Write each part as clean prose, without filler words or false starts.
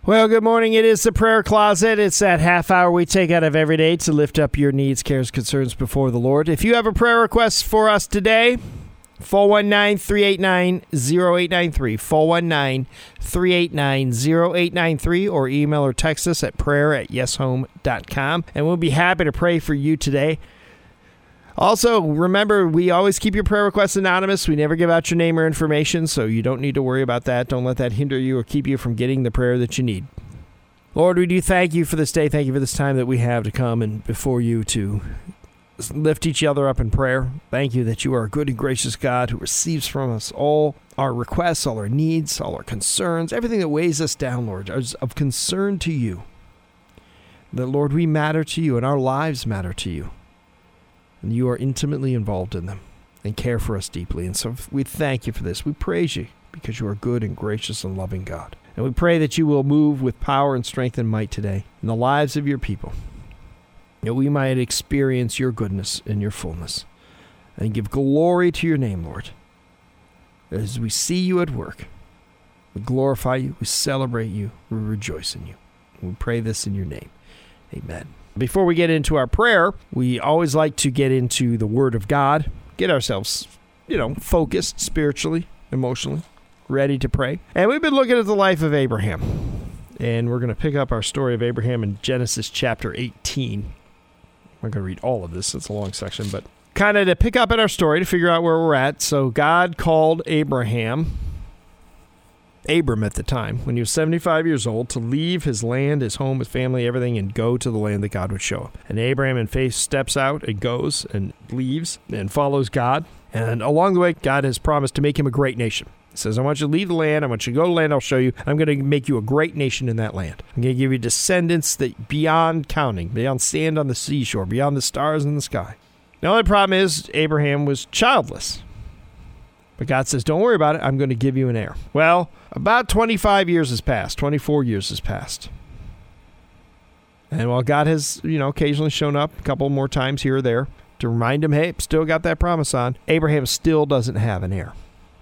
Well, good morning. It is the Prayer Closet. It's that half hour we take out of every day to lift up your needs, cares, concerns before the Lord. If you have a prayer request for us today, 419-389-0893, 419-389-0893, or email or text us at prayer@yeshome.com, and we'll be happy to pray for you today. Also, remember, we always keep your prayer requests anonymous. We never give out your name or information, so you don't need to worry about that. Don't let that hinder you or keep you from getting the prayer that you need. Lord, we do thank you for this day. Thank you for this time that we have to come and before you to lift each other up in prayer. Thank you that you are a good and gracious God who receives from us all our requests, all our needs, all our concerns, everything that weighs us down, Lord, is of concern to you. That, Lord, we matter to you and our lives matter to you. And you are intimately involved in them and care for us deeply. And so we thank you for this. We praise you because you are good and gracious and loving God. And we pray that you will move with power and strength and might today in the lives of your people, that we might experience your goodness and your fullness and give glory to your name, Lord. As we see you at work, we glorify you, we celebrate you, we rejoice in you. We pray this in your name. Amen. Before we get into our prayer, we always like to get into the Word of God, get ourselves, focused spiritually, emotionally, ready to pray. And we've been looking at the life of Abraham. And we're going to pick up our story of Abraham in Genesis chapter 18. I'm not going to read all of this. It's a long section, but kind of to pick up at our story to figure out where we're at. So God called Abram at the time, when he was 75 years old, to leave his land, his home, his family, everything, and go to the land that God would show him. And Abraham in faith steps out and goes and leaves and follows God. And along the way, God has promised to make him a great nation. He says, I want you to leave the land. I want you to go to the land I'll show you. I'm going to make you a great nation in that land. I'm going to give you descendants that beyond counting, beyond sand on the seashore, beyond the stars in the sky. The only problem is Abraham was childless. But God says, don't worry about it. I'm going to give you an heir. Well, about 25 years has passed. 24 years has passed. And while God has, occasionally shown up a couple more times here or there to remind him, hey, still got that promise on, Abraham still doesn't have an heir.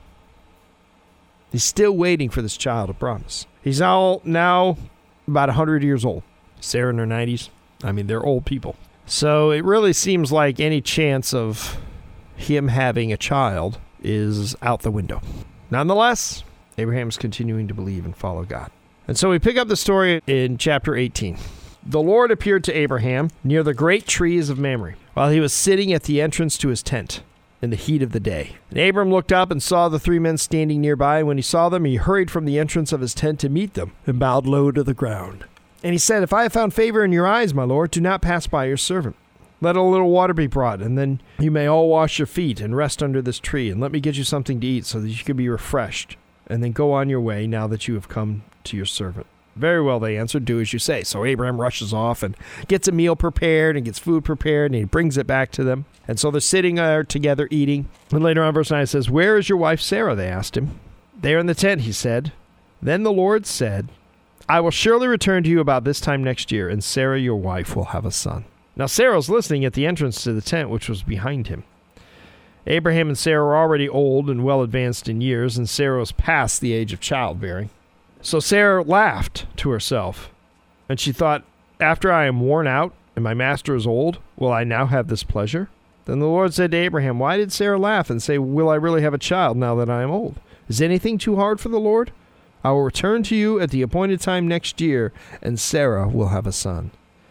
He's still waiting for this child of promise. He's now about 100 years old. Sarah in her 90s. They're old people. So it really seems like any chance of him having a child is out the window. Nonetheless, Abraham's continuing to believe and follow God. And so we pick up the story in chapter 18. The Lord appeared to Abraham near the great trees of Mamre, while he was sitting at the entrance to his tent in the heat of the day. And Abram looked up and saw the three men standing nearby. And when he saw them, he hurried from the entrance of his tent to meet them and bowed low to the ground. And he said, if I have found favor in your eyes, my Lord, do not pass by your servant. Let a little water be brought, and then you may all wash your feet and rest under this tree, and let me get you something to eat so that you can be refreshed, and then go on your way now that you have come to your servant. Very well, they answered, do as you say. So Abraham rushes off and gets a meal prepared and gets food prepared, and he brings it back to them. And so they're sitting there together eating. And later on, verse 9 it says, where is your wife Sarah, they asked him. There in the tent, he said. Then the Lord said, I will surely return to you about this time next year, and Sarah, your wife, will have a son. Now Sarah was listening at the entrance to the tent, which was behind him. Abraham and Sarah were already old and well advanced in years, and Sarah was past the age of childbearing. So Sarah laughed to herself, and she thought, after I am worn out and my master is old, will I now have this pleasure? Then the Lord said to Abraham, why did Sarah laugh and say, will I really have a child now that I am old? Is anything too hard for the Lord? I will return to you at the appointed time next year, and Sarah will have a son.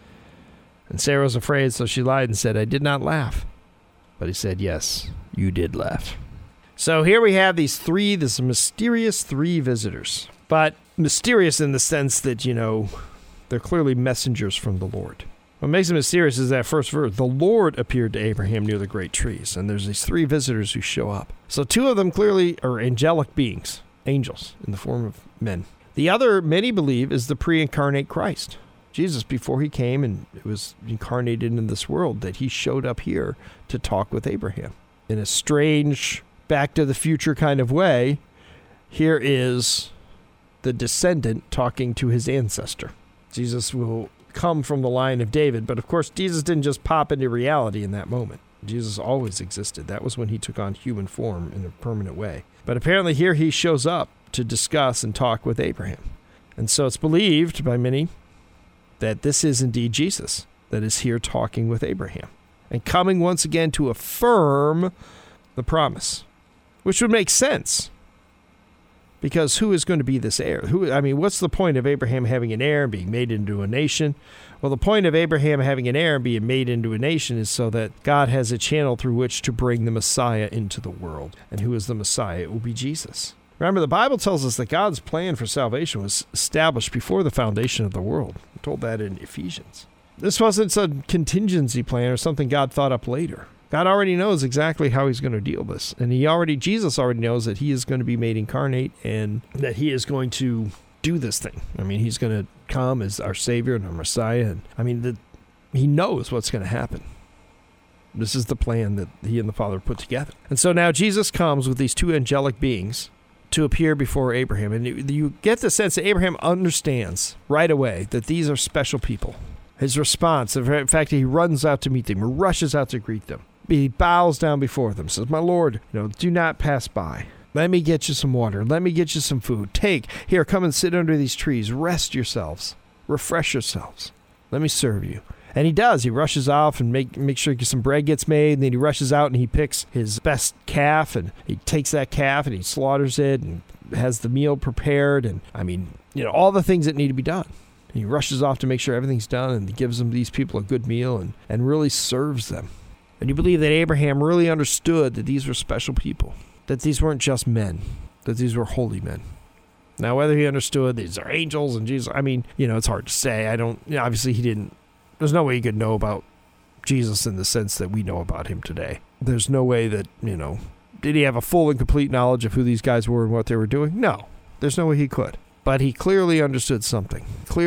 And Sarah was afraid, so she lied and said, I did not laugh. But he said, yes, you did laugh. So here we have this mysterious three visitors. But mysterious in the sense that, they're clearly messengers from the Lord. What makes it mysterious is that first verse. The Lord appeared to Abraham near the great trees. And there's these three visitors who show up. So two of them clearly are angelic beings, angels in the form of men. The other, many believe, is the pre-incarnate Christ. Jesus, before he came and was incarnated in this world, that he showed up here to talk with Abraham. In a strange, back to the future kind of way, here is the descendant talking to his ancestor. Jesus will come from the line of David, but of course, Jesus didn't just pop into reality in that moment. Jesus always existed. That was when he took on human form in a permanent way. But apparently here he shows up to discuss and talk with Abraham. And so it's believed by many that this is indeed Jesus that is here talking with Abraham and coming once again to affirm the promise, which would make sense. Because who is going to be this heir? What's the point of Abraham having an heir and being made into a nation? Well, the point of Abraham having an heir and being made into a nation is so that God has a channel through which to bring the Messiah into the world. And who is the Messiah? It will be Jesus. Remember, the Bible tells us that God's plan for salvation was established before the foundation of the world. We're told that in Ephesians. This wasn't some contingency plan or something God thought up later. God already knows exactly how he's going to deal with this. And Jesus already knows that he is going to be made incarnate and that he is going to do this thing. He's going to come as our Savior and our Messiah. And he knows what's going to happen. This is the plan that he and the Father put together. And so now Jesus comes with these two angelic beings to appear before Abraham. And you get the sense that Abraham understands right away that these are special people. His response, in fact, he runs out to meet them, or rushes out to greet them. He bows down before them, says, "My Lord, do not pass by. Let me get you some water. Let me get you some food. Here, come and sit under these trees. Rest yourselves. Refresh yourselves. Let me serve you." And he does. He rushes off and make sure some bread gets made. And then he rushes out and he picks his best calf. And he takes that calf and he slaughters it and has the meal prepared. And, all the things that need to be done. And he rushes off to make sure everything's done. And he gives these people a good meal and really serves them. And you believe that Abraham really understood that these were special people, that these weren't just men, that these were holy men. Now, whether he understood these are angels and Jesus, it's hard to say. Obviously he didn't. There's no way he could know about Jesus in the sense that we know about him today. There's no way that, did he have a full and complete knowledge of who these guys were and what they were doing? No, there's no way he could. But he clearly understood something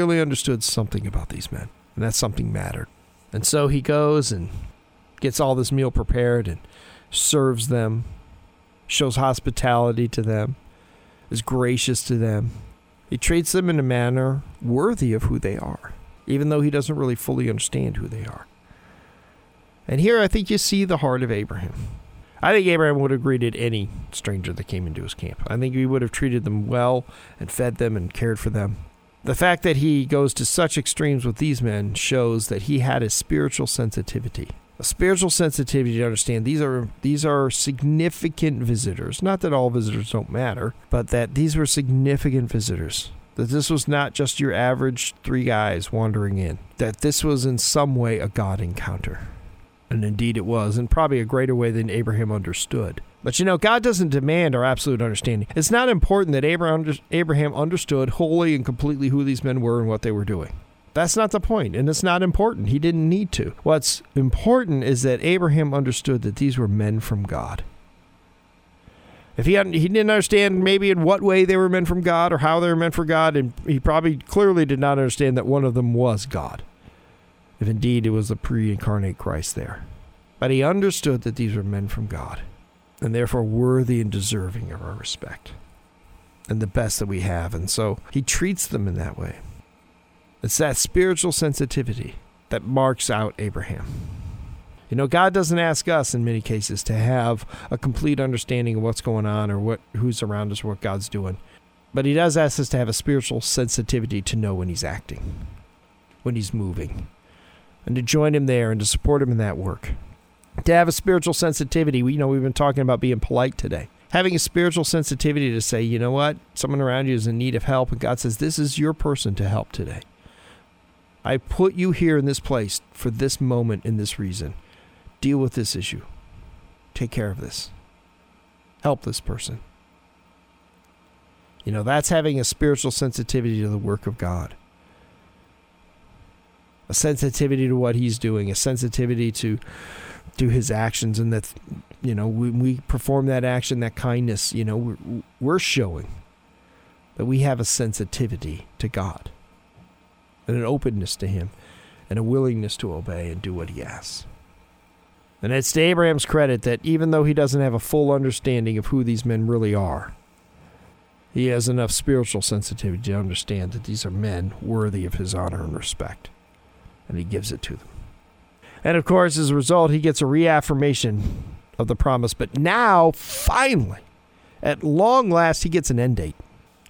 about these men, and that something mattered. And so he goes and gets all this meal prepared and serves them, shows hospitality to them, is gracious to them. He treats them in a manner worthy of who they are, even though he doesn't really fully understand who they are. And here I think you see the heart of Abraham. I think Abraham would have greeted any stranger that came into his camp. I think he would have treated them well and fed them and cared for them. The fact that he goes to such extremes with these men shows that he had a spiritual sensitivity. A spiritual sensitivity to understand these are significant visitors. Not that all visitors don't matter, but that these were significant visitors. That this was not just your average three guys wandering in. That this was in some way a God encounter. And indeed it was, in probably a greater way than Abraham understood. But God doesn't demand our absolute understanding. It's not important that Abraham understood wholly and completely who these men were and what they were doing. That's not the point, and it's not important. He didn't need to. What's important is that Abraham understood that these were men from God. If he didn't understand maybe in what way they were men from God or how they were meant for God, and he probably clearly did not understand that one of them was God, if indeed it was the pre-incarnate Christ there. But he understood that these were men from God, and therefore worthy and deserving of our respect, and the best that we have. And so he treats them in that way. It's that spiritual sensitivity that marks out Abraham. God doesn't ask us in many cases to have a complete understanding of what's going on or who's around us or what God's doing. But he does ask us to have a spiritual sensitivity to know when he's acting, when he's moving, and to join him there and to support him in that work. To have a spiritual sensitivity, we've been talking about being polite today. Having a spiritual sensitivity to say, you know what, someone around you is in need of help, and God says, this is your person to help today. I put you here in this place for this moment and this reason. Deal with this issue. Take care of this. Help this person. That's having a spiritual sensitivity to the work of God. A sensitivity to what he's doing, a sensitivity to his actions, and that, when we perform that action, that kindness, we're showing that we have a sensitivity to God and an openness to him and a willingness to obey and do what he asks. And it's to Abraham's credit that even though he doesn't have a full understanding of who these men really are, he has enough spiritual sensitivity to understand that these are men worthy of his honor and respect. And he gives it to them. And of course, as a result, he gets a reaffirmation of the promise. But now, finally, at long last, he gets an end date.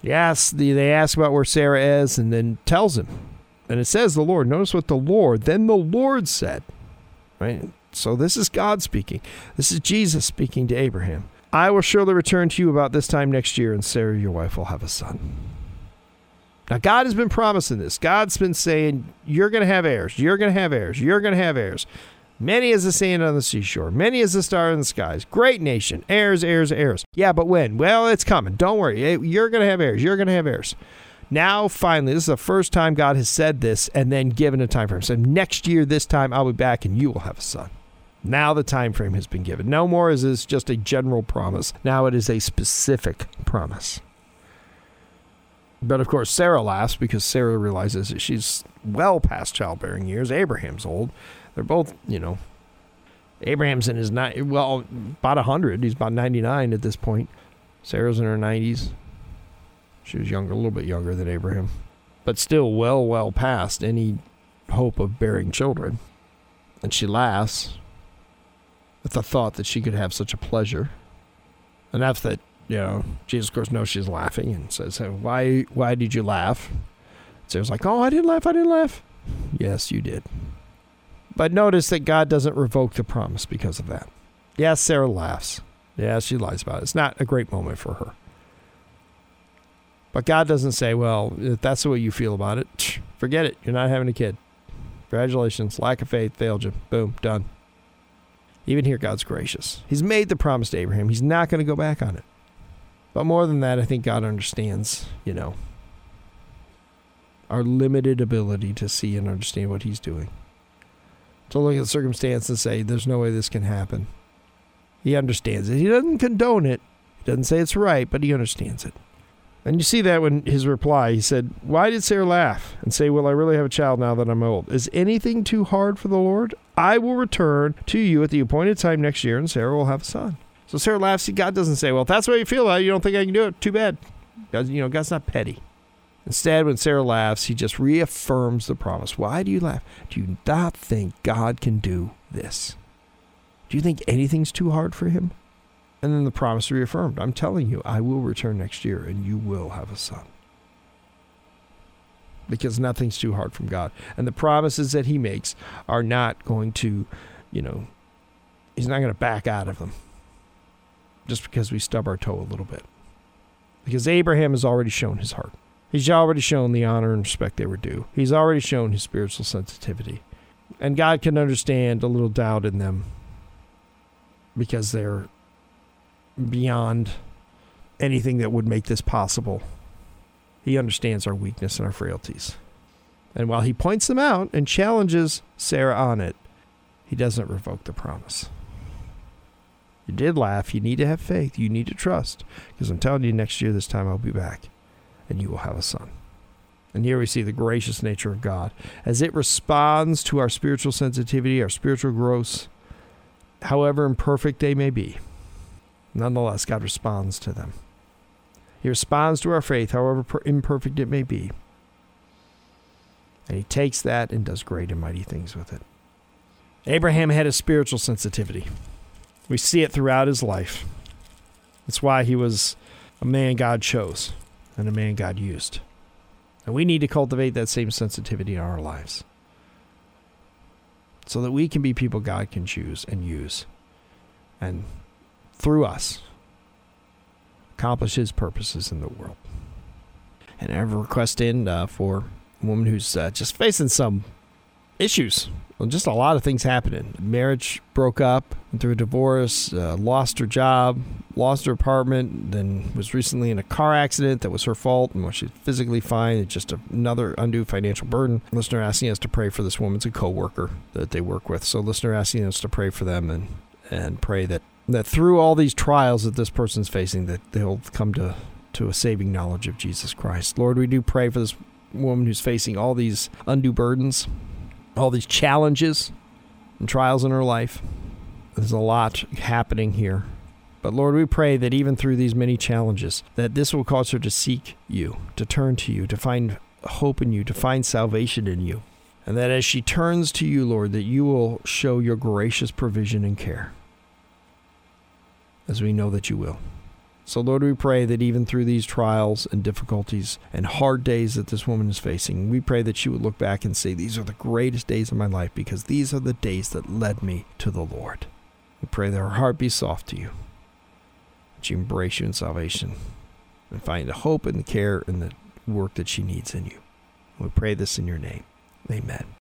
Yes, they ask about where Sarah is and then tells him. And it says the Lord. Notice what then the Lord said. Right? So this is God speaking. This is Jesus speaking to Abraham. I will surely return to you about this time next year, and Sarah, your wife, will have a son. Now, God has been promising this. God's been saying, you're going to have heirs. You're going to have heirs. You're going to have heirs. Many as the sand on the seashore. Many as the star in the skies. Great nation. Heirs, heirs, heirs. Yeah, but when? Well, it's coming. Don't worry. You're going to have heirs. You're going to have heirs. Now, finally, this is the first time God has said this and then given a time frame. So next year, this time, I'll be back and you will have a son. Now the time frame has been given. No more is this just a general promise. Now it is a specific promise. But of course, Sarah laughs because Sarah realizes that she's well past childbearing years. Abraham's old. They're both, Abraham's in his, about 100. He's about 99 at this point. Sarah's in her 90s. She was younger, a little bit younger than Abraham. But still well past any hope of bearing children. And she laughs at the thought that she could have such a pleasure. Enough that, Jesus, of course, knows she's laughing and says, hey, why did you laugh? Sarah's like, oh, I didn't laugh. Yes, you did. But notice that God doesn't revoke the promise because of that. Yes, Sarah laughs. Yes, she lies about it. It's not a great moment for her. But God doesn't say, well, if that's the way you feel about it, forget it. You're not having a kid. Congratulations. Lack of faith failed you. Boom. Done. Even here, God's gracious. He's made the promise to Abraham. He's not going to go back on it. But more than that, I think God understands, our limited ability to see and understand what he's doing. To look at the circumstance and say, there's no way this can happen. He understands it. He doesn't condone it. He doesn't say it's right, but he understands it. And you see that when his reply, he said, why did Sarah laugh and say, will I really have a child now that I'm old? Is anything too hard for the Lord? I will return to you at the appointed time next year, and Sarah will have a son. So Sarah laughs. See, God doesn't say, well, if that's what you feel about it, you don't think I can do it. Too bad. God's not petty. Instead, when Sarah laughs, he just reaffirms the promise. Why do you laugh? Do you not think God can do this? Do you think anything's too hard for him? And then the promise reaffirmed. I'm telling you, I will return next year and you will have a son. Because nothing's too hard from God. And the promises that he makes are not going to, he's not going to back out of them. Just because we stub our toe a little bit. Because Abraham has already shown his heart. He's already shown the honor and respect they were due. He's already shown his spiritual sensitivity. And God can understand a little doubt in them. Because they're beyond anything that would make this possible. He understands our weakness and our frailties. And while he points them out and challenges Sarah on it, he doesn't revoke the promise. You did laugh. You need to have faith. You need to trust. Because I'm telling you, next year, this time, I'll be back. And you will have a son. And here we see the gracious nature of God. As it responds to our spiritual sensitivity, our spiritual growth, however imperfect they may be, nonetheless, God responds to them. He responds to our faith, however imperfect it may be. And he takes that and does great and mighty things with it. Abraham had a spiritual sensitivity. We see it throughout his life. That's why he was a man God chose and a man God used. And we need to cultivate that same sensitivity in our lives so that we can be people God can choose and use. And through us, accomplish his purposes in the world. And I have a request in for a woman who's just facing some issues. Well, just a lot of things happening. Marriage broke up, went through a divorce, lost her job, lost her apartment, then was recently in a car accident that was her fault, and while she's physically fine, it's just another undue financial burden. Listener asking us to pray for this woman. It's a co-worker that they work with. So listener asking us to pray for them and pray that through all these trials that this person's facing, that they'll come to a saving knowledge of Jesus Christ. Lord, we do pray for this woman who's facing all these undue burdens, all these challenges and trials in her life. There's a lot happening here. But Lord, we pray that even through these many challenges, that this will cause her to seek you, to turn to you, to find hope in you, to find salvation in you. And that as she turns to you, Lord, that you will show your gracious provision and care, as we know that you will. So, Lord, we pray that even through these trials and difficulties and hard days that this woman is facing, we pray that she would look back and say, these are the greatest days of my life because these are the days that led me to the Lord. We pray that her heart be soft to you, that she embrace you in salvation and find the hope and the care and the work that she needs in you. We pray this in your name. Amen.